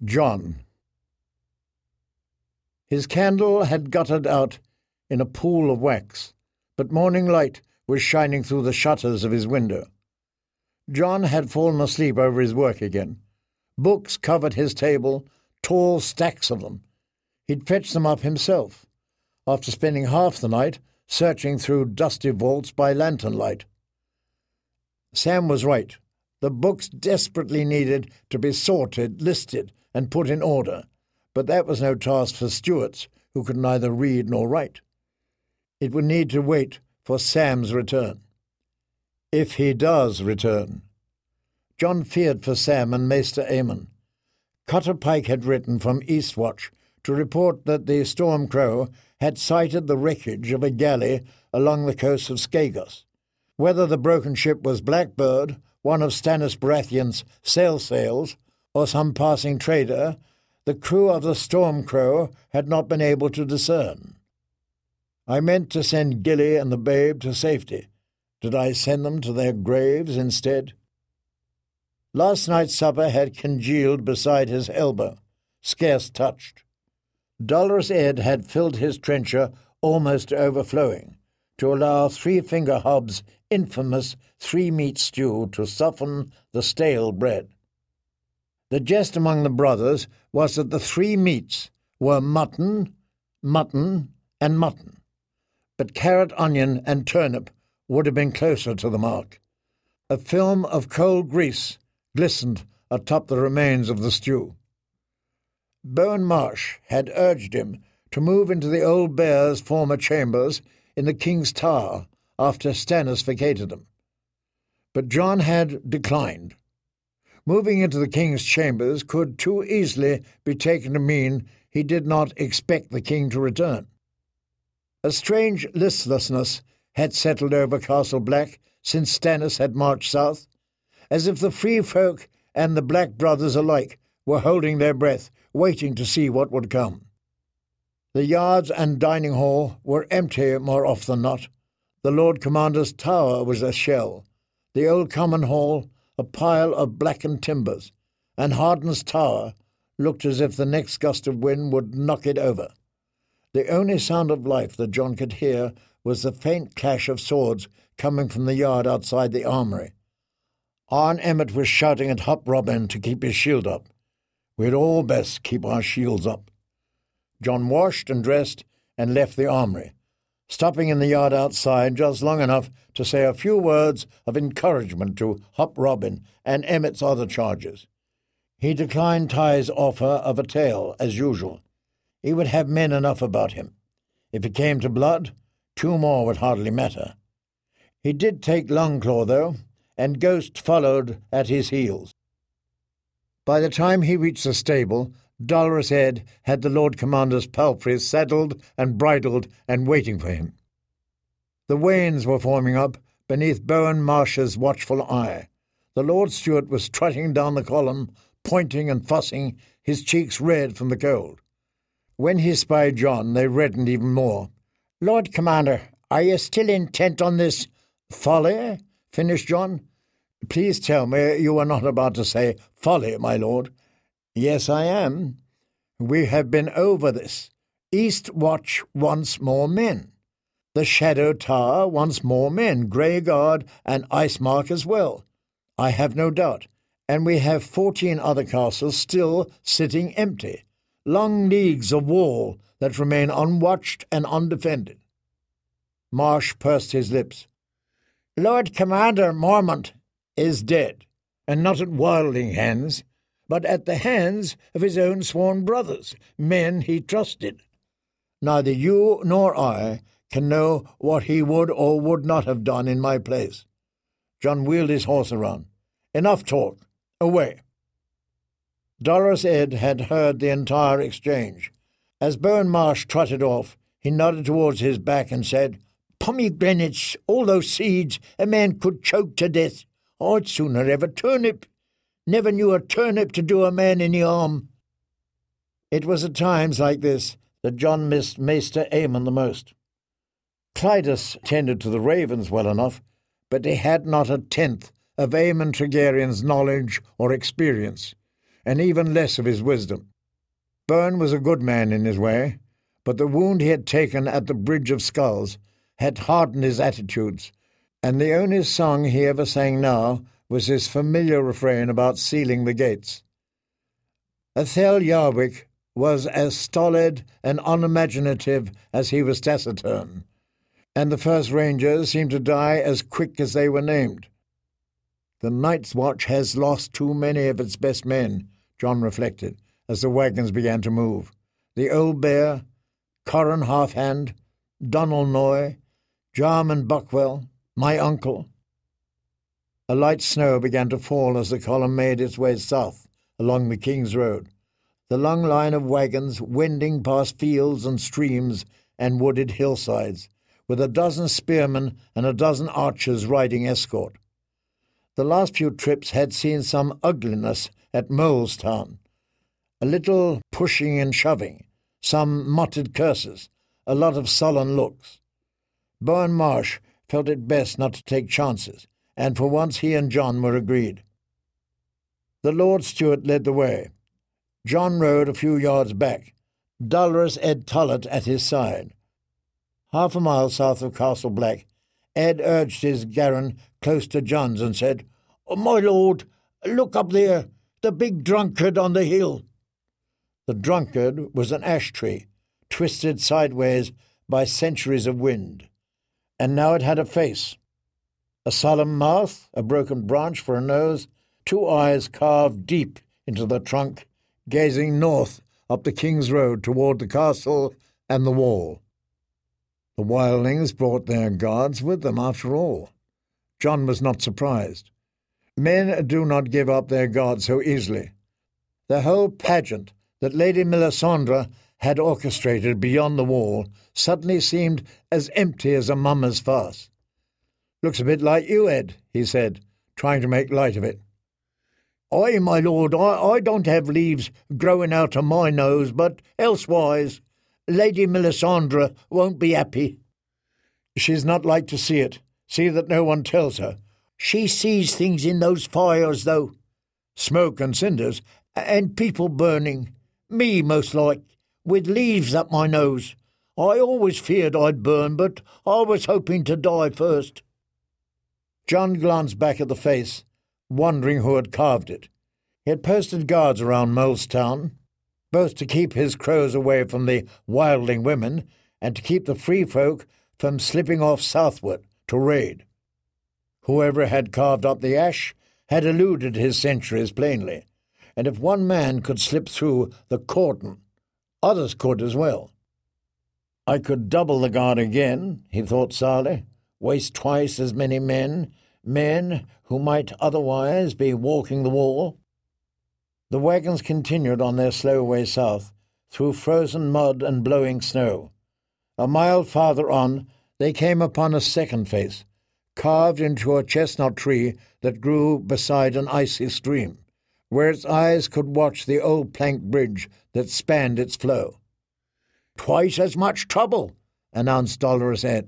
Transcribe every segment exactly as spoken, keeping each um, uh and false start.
John. His candle had guttered out in a pool of wax, but morning light was shining through the shutters of his window. John had fallen asleep over his work again. Books covered his table, tall stacks of them. He'd fetched them up himself, after spending half the night searching through dusty vaults by lantern light. Sam was right. The books desperately needed to be sorted, listed, and put in order, but that was no task for Stuarts, who could neither read nor write. It would need to wait for Sam's return. If he does return. John feared for Sam and Maester Aemon. Cutter Pike had written from Eastwatch to report that the Storm Crow had sighted the wreckage of a galley along the coast of Skagos. Whether the broken ship was Blackbird, one of Stannis Baratheon's sail sails, or some passing trader, the crew of the Storm Crow had not been able to discern. I meant to send Gilly and the babe to safety. Did I send them to their graves instead? Last night's supper had congealed beside his elbow, scarce touched. Dolorous Ed had filled his trencher almost overflowing, to allow Three-Finger Hob's infamous three-meat stew to soften the stale bread. The jest among the brothers was that the three meats were mutton, mutton, and mutton, but carrot, onion, and turnip would have been closer to the mark. A film of cold grease glistened atop the remains of the stew. Bowen Marsh had urged him to move into the old bear's former chambers in the King's Tower after Stannis vacated them. But John had declined. Moving into the King's chambers could too easily be taken to mean he did not expect the King to return. A strange listlessness had settled over Castle Black since Stannis had marched south, as if the free folk and the Black brothers alike were holding their breath, waiting to see what would come. The yards and dining hall were empty more often than not. The Lord Commander's tower was a shell, the old common hall a pile of blackened timbers, and Harden's tower looked as if the next gust of wind would knock it over. The only sound of life that John could hear was the faint clash of swords coming from the yard outside the armoury. Arn Emmett was shouting at Hop Robin to keep his shield up. We'd all best keep our shields up. John washed and dressed and left the armoury, stopping in the yard outside just long enough to say a few words of encouragement to Hop Robin and Emmett's other charges. He declined Ty's offer of a tale, as usual. He would have men enough about him. If it came to blood, two more would hardly matter. He did take Longclaw, though, and Ghost followed at his heels. By the time he reached the stable, Dolorous Ed had the Lord Commander's palfrey saddled and bridled and waiting for him. The wains were forming up beneath Bowen Marsh's watchful eye. The Lord Steward was trotting down the column, pointing and fussing, his cheeks red from the cold. When he spied John, they reddened even more. "Lord Commander, are you still intent on this folly?" finished John. "Please tell me you are not about to say folly, my lord." "Yes, I am. We have been over this. Eastwatch wants more men. The Shadow Tower wants more men, Greyguard and Icemark as well. I have no doubt. And we have fourteen other castles still sitting empty. Long leagues of wall that remain unwatched and undefended." Marsh pursed his lips. "Lord Commander Mormont is dead, and not at wildling hands, but at the hands of his own sworn brothers, men he trusted. Neither you nor I can know what he would or would not have done in my place." John wheeled his horse around. "Enough talk. Away." Dolorous Ed had heard the entire exchange. As Bowen Marsh trotted off, he nodded towards his back and said, "Pomegranates, all those seeds, a man could choke to death. I'd sooner have a turnip. Never knew a turnip to do a man any harm." It was at times like this that John missed Maester Aemon the most. Clydas tended to the ravens well enough, but he had not a tenth of Aemon Targaryen's knowledge or experience, and even less of his wisdom. Byrne was a good man in his way, but the wound he had taken at the Bridge of Skulls had hardened his attitudes, and the only song he ever sang now was his familiar refrain about sealing the gates. Athel Yarwick was as stolid and unimaginative as he was taciturn, and the first Rangers seemed to die as quick as they were named. The Night's Watch has lost too many of its best men, John reflected, as the wagons began to move. The Old Bear, Corran Halfhand, Donald Noy, Jarman Buckwell, my uncle. A light snow began to fall as the column made its way south along the King's Road, the long line of wagons wending past fields and streams and wooded hillsides, with a dozen spearmen and a dozen archers riding escort. The last few trips had seen some ugliness at Molestown, a little pushing and shoving, some muttered curses, a lot of sullen looks. Bowen Marsh felt it best not to take chances, and for once he and John were agreed. The Lord Stewart led the way. John rode a few yards back, dolorous Ed Tullett at his side. Half a mile south of Castle Black, Ed urged his garron close to John's and said, "Oh, my lord, look up there, the big drunkard on the hill." The drunkard was an ash tree, twisted sideways by centuries of wind, and now it had a face. A solemn mouth, a broken branch for a nose, two eyes carved deep into the trunk, gazing north up the King's Road toward the castle and the wall. The wildlings brought their guards with them, after all. John was not surprised. Men do not give up their guards so easily. The whole pageant that Lady Melisandre had orchestrated beyond the wall suddenly seemed as empty as a mummer's farce. "Looks a bit like you, Ed," he said, trying to make light of it. "Aye, my lord, I, I don't have leaves growing out of my nose, but elsewise, Lady Melisandre won't be happy." "She's not like to see it. See that no one tells her." "She sees things in those fires, though. Smoke and cinders, and people burning. Me, most like, with leaves up my nose. I always feared I'd burn, but I was hoping to die first." John glanced back at the face, wondering who had carved it. He had posted guards around Molestown, both to keep his crows away from the wildling women and to keep the free folk from slipping off southward to raid. Whoever had carved up the ash had eluded his sentries plainly, and if one man could slip through the cordon, others could as well. I could double the guard again, he thought sourly, waste twice as many men, men who might otherwise be walking the wall. The wagons continued on their slow way south, through frozen mud and blowing snow. A mile farther on, they came upon a second face, carved into a chestnut tree that grew beside an icy stream, where its eyes could watch the old plank bridge that spanned its flow. "Twice as much trouble," announced Dolorous Ed.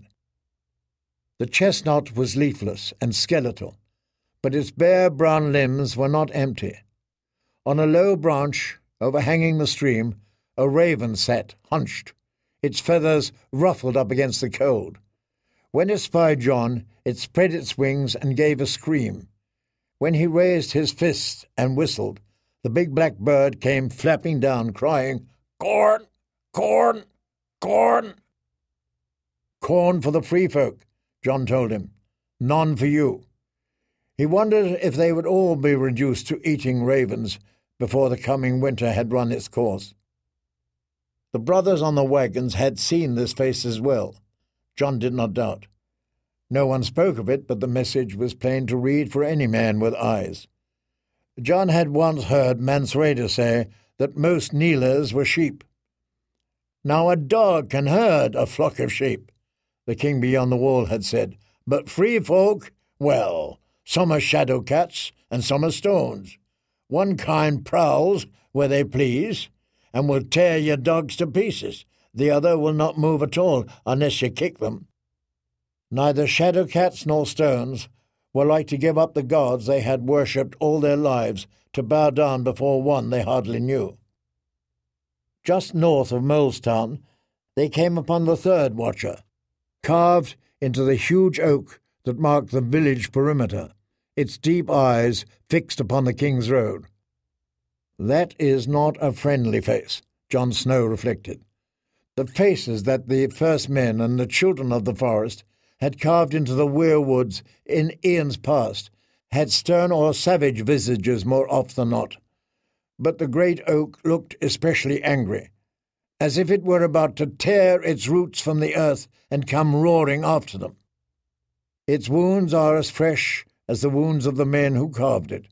The chestnut was leafless and skeletal, but its bare brown limbs were not empty. On a low branch, overhanging the stream, a raven sat, hunched, its feathers ruffled up against the cold. When it spied John, it spread its wings and gave a scream. When he raised his fist and whistled, the big black bird came flapping down, crying, "Corn! Corn! Corn!" "Corn for the free folk," John told him. "None for you." He wondered if they would all be reduced to eating ravens before the coming winter had run its course. The brothers on the wagons had seen this face as well. John did not doubt. No one spoke of it, but the message was plain to read for any man with eyes. John had once heard Mansreda say that most kneelers were sheep. "Now a dog can herd a flock of sheep," the king beyond the wall had said, "but free folk, well, some are shadow cats and some are stones. One kind prowls where they please and will tear your dogs to pieces. The other will not move at all unless you kick them. Neither shadow cats nor stones were like to give up the gods they had worshipped all their lives to bow down before one they hardly knew. Just north of Molestown, they came upon the third watcher, carved into the huge oak that marked the village perimeter, its deep eyes fixed upon the King's Road. That is not a friendly face, Jon Snow reflected. The faces that the first men and the children of the forest had carved into the weir woods in eons past had stern or savage visages more oft than not. But the great oak looked especially angry, as if it were about to tear its roots from the earth and come roaring after them. Its wounds are as fresh as the wounds of the men who carved it.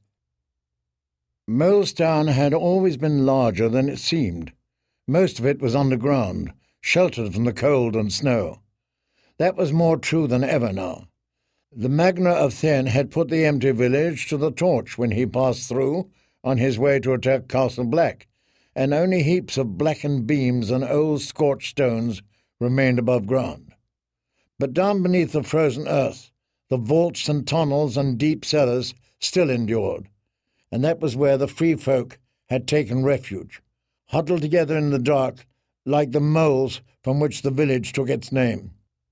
Molestown had always been larger than it seemed. Most of it was underground, sheltered from the cold and snow. That was more true than ever now. The Magna of Thenn had put the empty village to the torch when he passed through on his way to attack Castle Black, and only heaps of blackened beams and old scorched stones remained above ground. But down beneath the frozen earth, the vaults and tunnels and deep cellars still endured, and that was where the free folk had taken refuge, huddled together in the dark like the moles from which the village took its name.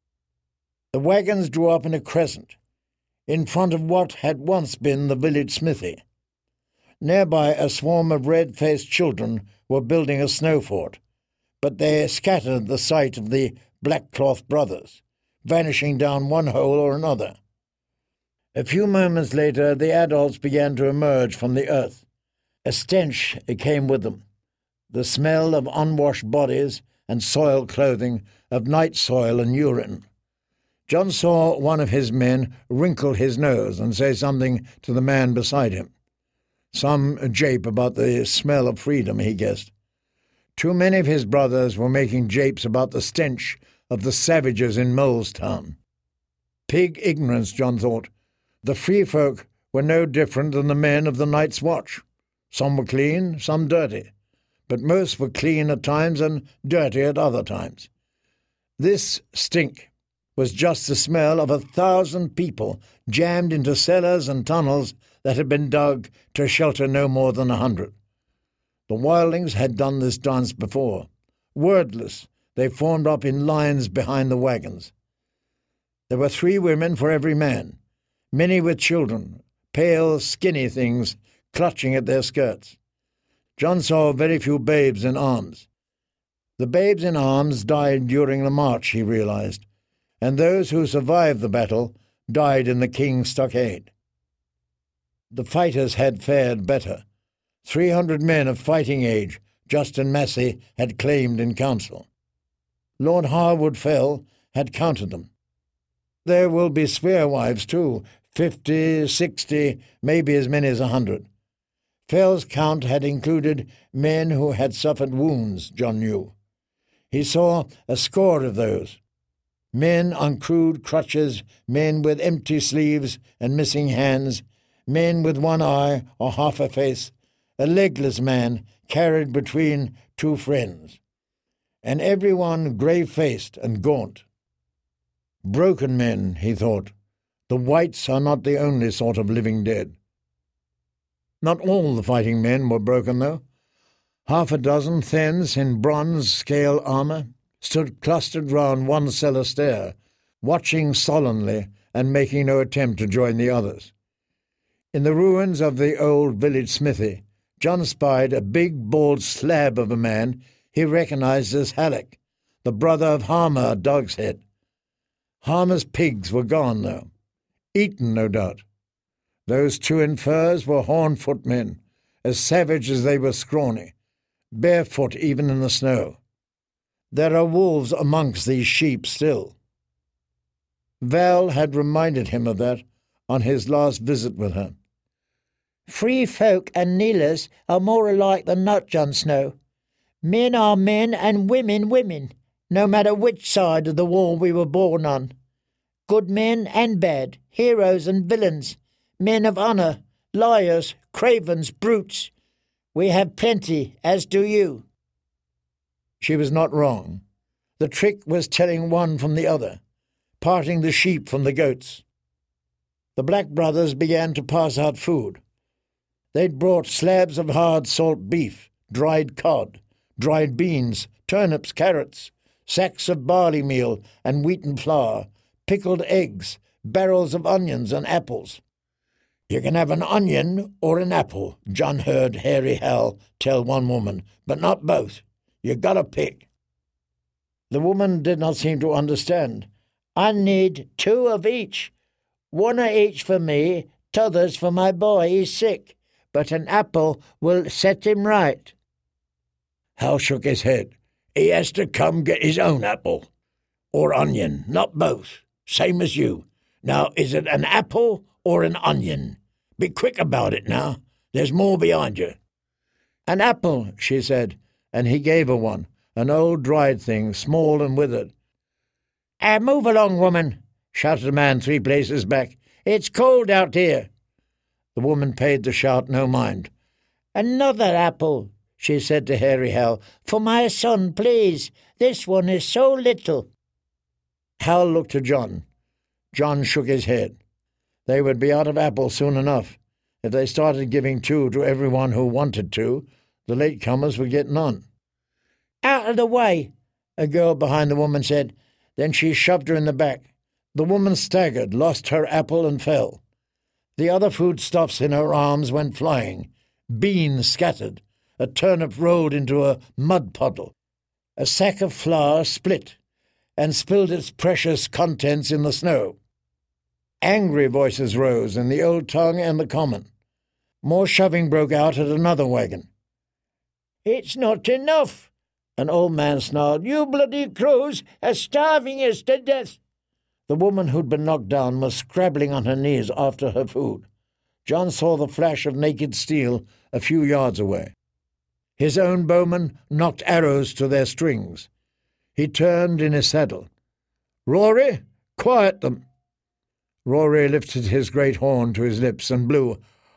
The wagons drew up in a crescent, in front of what had once been the village smithy. Nearby a swarm of red-faced children were building a snow fort, but they scattered at the sight of the Blackcloth brothers, vanishing down one hole or another. A few moments later the adults began to emerge from the earth. A stench came with them, the smell of unwashed bodies and soiled clothing, of night soil and urine. Jon saw one of his men wrinkle his nose and say something to the man beside him. Some jape about the smell of freedom, he guessed. Too many of his brothers were making japes about the stench of the savages in Molestown. Pig ignorance, Jon thought. The free folk were no different than the men of the Night's Watch. Some were clean, some dirty, but most were clean at times and dirty at other times. This stink was just the smell of a thousand people jammed into cellars and tunnels that had been dug to shelter no more than a hundred. The wildlings had done this dance before. Wordless, they formed up in lines behind the wagons. There were three women for every man, many with children, pale, skinny things clutching at their skirts. Jon saw very few babes in arms. The babes in arms died during the march, he realized, and those who survived the battle died in the King's stockade. The fighters had fared better. Three hundred men of fighting age Justin Massey had claimed in council. Lord Harwood Fell had counted them. There will be spearwives, too, fifty, sixty, maybe as many as a hundred. Fell's count had included men who had suffered wounds, Jon knew. He saw a score of those. Men on crude crutches, men with empty sleeves and missing hands, men with one eye or half a face, a legless man carried between two friends, and every one grey-faced and gaunt. Broken men, he thought. The whites are not the only sort of living dead. Not all the fighting men were broken, though. Half a dozen Thenns in bronze-scale armour stood clustered round one cellar stair, watching sullenly and making no attempt to join the others. In the ruins of the old village smithy, Jon spied a big, bald slab of a man he recognized as Halleck, the brother of Harmer Dogshead. Harmer's pigs were gone, though. Eaten, no doubt. Those two in furs were Hornfoot men, as savage as they were scrawny, barefoot even in the snow. There are wolves amongst these sheep still. Val had reminded him of that on his last visit with her. Free folk and kneelers are more alike than not, Jon Snow. Men are men and women women, no matter which side of the wall we were born on. Good men and bad, heroes and villains, men of honour, liars, cravens, brutes. We have plenty, as do you. She was not wrong. The trick was telling one from the other, parting the sheep from the goats. The Black brothers began to pass out food. They'd brought slabs of hard salt beef, dried cod, dried beans, turnips, carrots, sacks of barley meal and wheaten flour, pickled eggs, barrels of onions and apples. "You can have an onion or an apple," John heard Hairy Hal tell one woman, "but not both. You gotta pick." The woman did not seem to understand. "I need two of each. One of each for me, t'others for my boy, he's sick. But an apple will set him right." Hal shook his head. "He has to come get his own apple. Or onion, not both. Same as you. Now, is it an apple or an onion? Be quick about it now. There's more behind you." "An apple," she said, and he gave her one, an old dried thing, small and withered. "Ah, move along, woman," shouted a man three places back. "It's cold out here." The woman paid the shout no mind. "Another apple," she said to Hairy Hal. "For my son, please. This one is so little." Hal looked to John. John shook his head. They would be out of apples soon enough. If they started giving two to everyone who wanted to, the latecomers would get none. "Out of the way," a girl behind the woman said. Then she shoved her in the back. The woman staggered, lost her apple, and fell. The other foodstuffs in her arms went flying. Beans scattered. A turnip rolled into a mud puddle. A sack of flour split and spilled its precious contents in the snow. Angry voices rose in the old tongue and the common. More shoving broke out at another wagon. "It's not enough," an old man snarled. "You bloody crows are starving us to death." The woman who'd been knocked down was scrabbling on her knees after her food. John saw the flash of naked steel a few yards away. His own bowman knocked arrows to their strings. He turned in his saddle. "Rory, quiet them." Rory lifted his great horn to his lips and blew.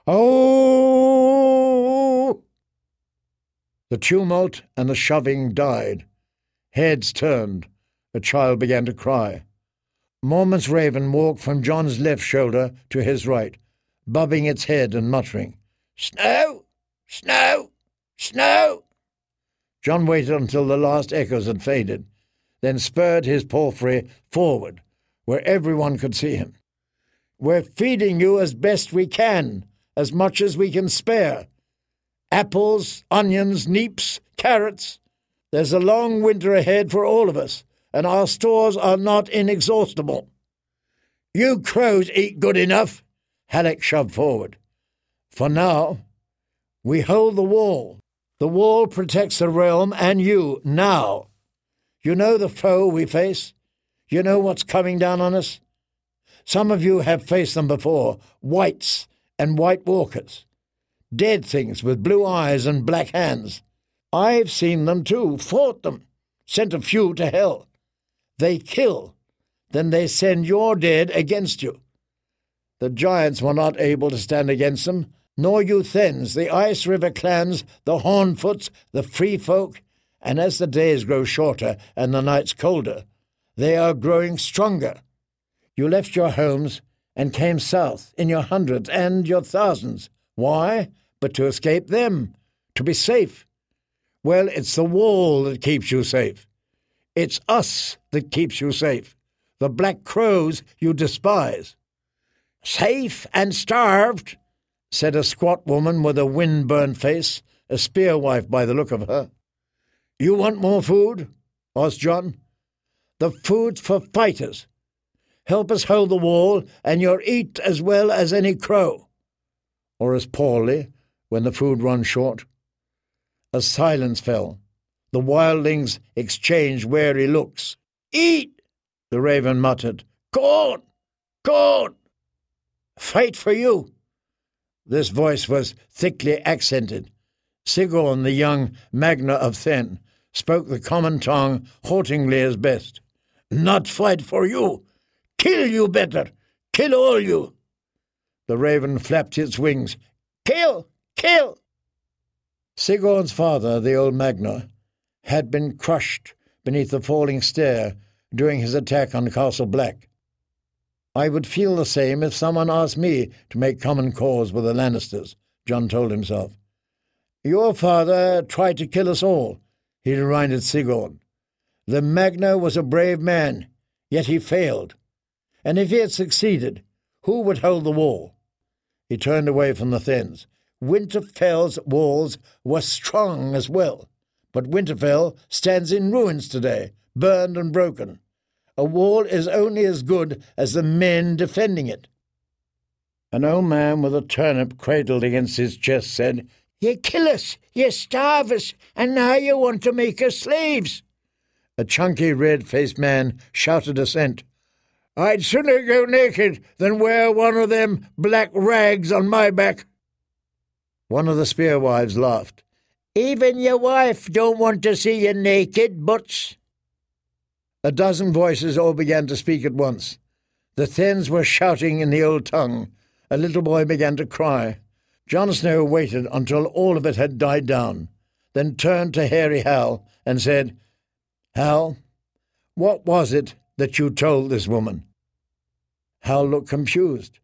"Oh!" The tumult and the shoving died. Heads turned. A child began to cry. Mormont's raven walked from John's left shoulder to his right, bobbing its head and muttering, "Snow! Snow! Snow!" John waited until the last echoes had faded, then spurred his palfrey forward, where everyone could see him. "We're feeding you as best we can, as much as we can spare. Apples, onions, neeps, carrots. There's a long winter ahead for all of us, and our stores are not inexhaustible." "You crows eat good enough," Halleck shoved forward. "For now, we hold the wall. The wall protects the realm and you, now. You know the foe we face. You know what's coming down on us. Some of you have faced them before, whites and white walkers. Dead things with blue eyes and black hands. I've seen them too, fought them, sent a few to hell. They kill, then they send your dead against you. The giants were not able to stand against them, nor you Thens, the Ice River clans, the Hornfoots, the Free Folk, and as the days grow shorter and the nights colder, they are growing stronger. You left your homes and came south in your hundreds and your thousands. Why? But to escape them, to be safe. Well, it's the wall that keeps you safe. It's us that keeps you safe, the black crows you despise." "Safe and starved," said a squat woman with a wind-burned face, a spearwife by the look of her. "You want more food?" asked John. "The food's for fighters. Help us hold the wall, and you'll eat as well as any crow." Or as poorly, when the food runs short. A silence fell. The wildlings exchanged wary looks. "Eat!" the raven muttered. "Corn! Corn! Fight for you!" This voice was thickly accented. Sigurd, the young Magna of Then, spoke the common tongue haltingly as best. "Not fight for you! Kill you better! Kill all you!" The raven flapped its wings. "Kill! Kill!" Sigurd's father, the old Magna, had been crushed beneath the falling stair during his attack on Castle Black. I would feel the same if someone asked me to make common cause with the Lannisters, Jon told himself. Your father tried to kill us all, he reminded Sigurd. The Magna was a brave man, yet he failed. And if he had succeeded, who would hold the wall? He turned away from the Thanes. Winterfell's walls were strong as well, but Winterfell stands in ruins today, burned and broken. A wall is only as good as the men defending it. An old man with a turnip cradled against his chest said, You kill us, you starve us, and now you want to make us slaves. A chunky red-faced man shouted assent. I'd sooner go naked than wear one of them black rags on my back. One of the spearwives laughed. Even your wife don't want to see you naked, Butts. A dozen voices all began to speak at once. The Thanes were shouting in the old tongue. A little boy began to cry. Jon Snow waited until all of it had died down, then turned to hairy Hal and said, Hal, what was it that you told this woman? Hal looked confused.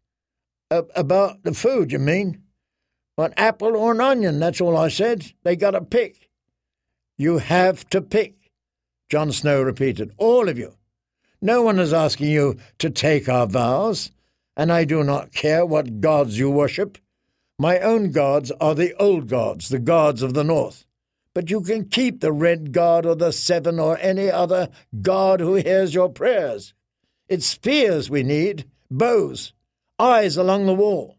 About the food, you mean? An apple or an onion, that's all I said. They got to pick. You have to pick, Jon Snow repeated. All of you. No one is asking you to take our vows, and I do not care what gods you worship. My own gods are the old gods, the gods of the north. But you can keep the red god or the seven or any other god who hears your prayers. It's spears we need, bows, eyes along the wall.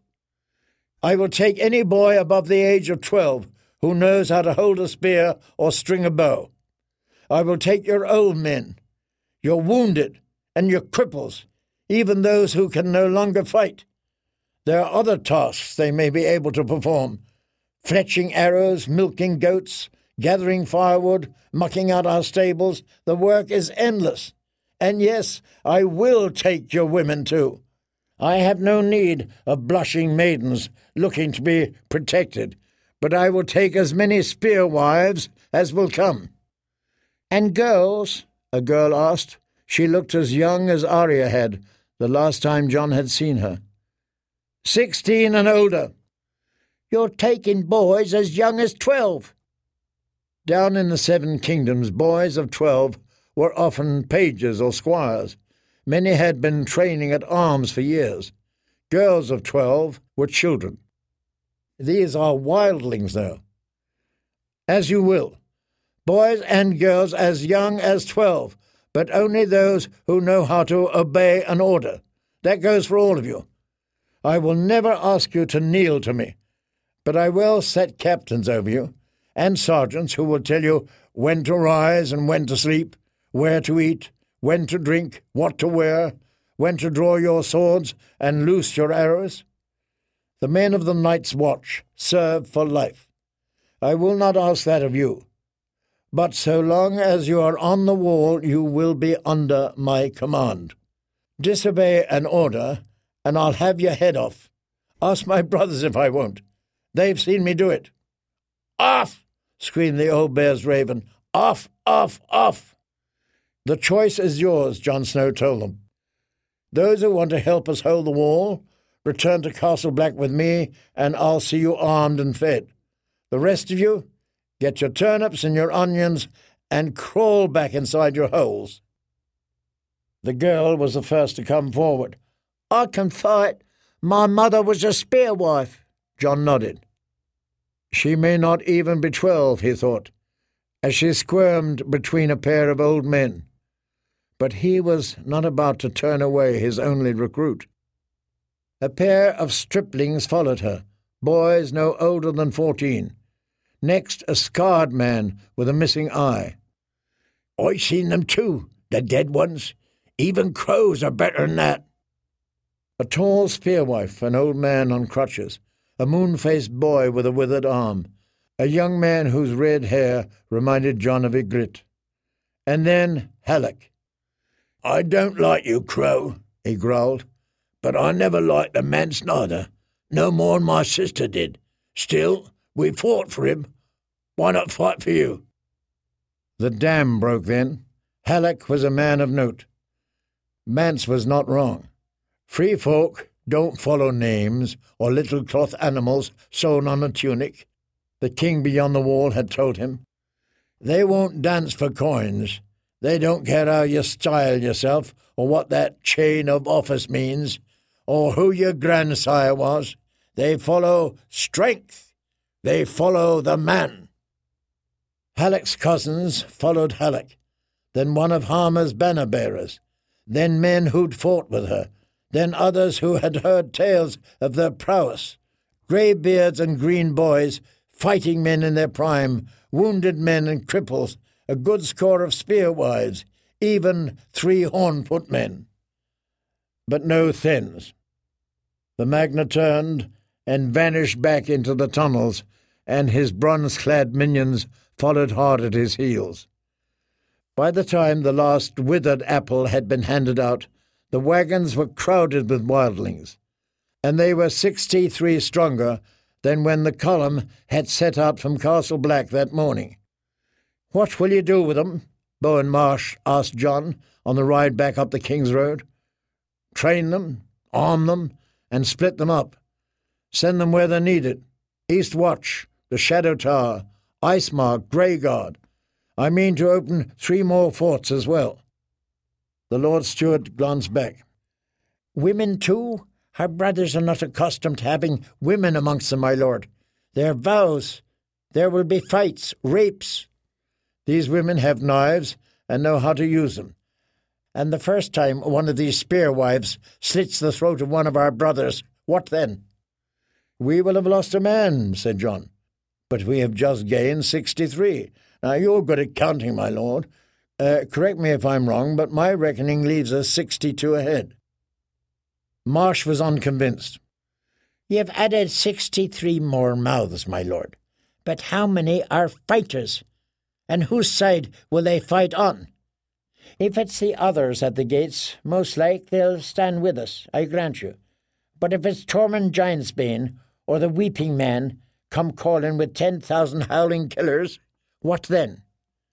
I will take any boy above the age of twelve who knows how to hold a spear or string a bow. I will take your old men, your wounded, and your cripples, even those who can no longer fight. There are other tasks they may be able to perform, fletching arrows, milking goats, gathering firewood, mucking out our stables. The work is endless. And yes, I will take your women too. I have no need of blushing maidens looking to be protected, but I will take as many spear wives as will come. And girls? A girl asked. She looked as young as Arya had the last time Jon had seen her. Sixteen and older. You're taking boys as young as twelve. Down in the Seven Kingdoms, boys of twelve were often pages or squires. Many had been training at arms for years. Girls of twelve were children. These are wildlings, though. As you will. Boys and girls as young as twelve, but only those who know how to obey an order. That goes for all of you. I will never ask you to kneel to me, but I will set captains over you, and sergeants who will tell you when to rise and when to sleep, where to eat, when to drink, what to wear, when to draw your swords and loose your arrows. The men of the Night's Watch serve for life. I will not ask that of you. But so long as you are on the wall, you will be under my command. Disobey an order, and I'll have your head off. Ask my brothers if I won't. They've seen me do it. Off! Screamed the old bear's raven. Off, off, off! The choice is yours, Jon Snow told them. Those who want to help us hold the wall, return to Castle Black with me, and I'll see you armed and fed. The rest of you, get your turnips and your onions and crawl back inside your holes. The girl was the first to come forward. I can fight. My mother was a spearwife. Jon nodded. She may not even be twelve, he thought, as she squirmed between a pair of old men. But he was not about to turn away his only recruit. A pair of striplings followed her, boys no older than fourteen. Next, a scarred man with a missing eye. I seen them too, the dead ones. Even crows are better than that. A tall spearwife, an old man on crutches, a moon-faced boy with a withered arm, a young man whose red hair reminded Jon of Ygritte. And then Halleck. I don't like you, Crow, he growled, but I never liked the manse neither, no more'n my sister did. Still, we fought for him. Why not fight for you? The dam broke then. Halleck was a man of note. Mance was not wrong. Free folk don't follow names or little cloth animals sewn on a tunic, the king beyond the wall had told him. They won't dance for coins. They don't care how you style yourself or what that chain of office means or who your grandsire was. They follow strength. They follow the man. Halleck's cousins followed Halleck, then one of Harmer's banner-bearers, then men who'd fought with her, then others who had heard tales of their prowess, greybeards and green boys, fighting men in their prime, wounded men and cripples, a good score of spear-wives, even three horn-foot men. But no Thenns. The Magna turned and vanished back into the tunnels, and his bronze-clad minions followed hard at his heels. By the time the last withered apple had been handed out, the wagons were crowded with wildlings, and they were sixty-three stronger than when the column had set out from Castle Black that morning. "What will you do with them?" Bowen Marsh asked John on the ride back up the King's Road. "Train them, arm them, and split them up. Send them where they're needed. East Watch, the Shadow Tower, Icemark, Greyguard. I mean to open three more forts as well." The Lord Steward glanced back. "Women too? Our brothers are not accustomed to having women amongst them, my lord. Their vows. There will be fights, rapes." "These women have knives and know how to use them. And the first time one of these spear-wives slits the throat of one of our brothers, what then?" "We will have lost a man," said John. "But we have just gained sixty-three. Now, you're good at counting, my lord. Uh, correct me if I'm wrong, but my reckoning leaves us sixty-two ahead." Marsh was unconvinced. "You have added sixty-three more mouths, my lord. But how many are fighters? And whose side will they fight on? If it's the others at the gates, most like they'll stand with us, I grant you. But if it's Tormund Giantsbane or the Weeping Man come calling with ten thousand howling killers, what then?"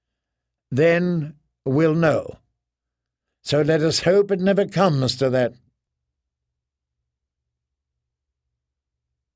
"Then we'll know. So let us hope it never comes to that,"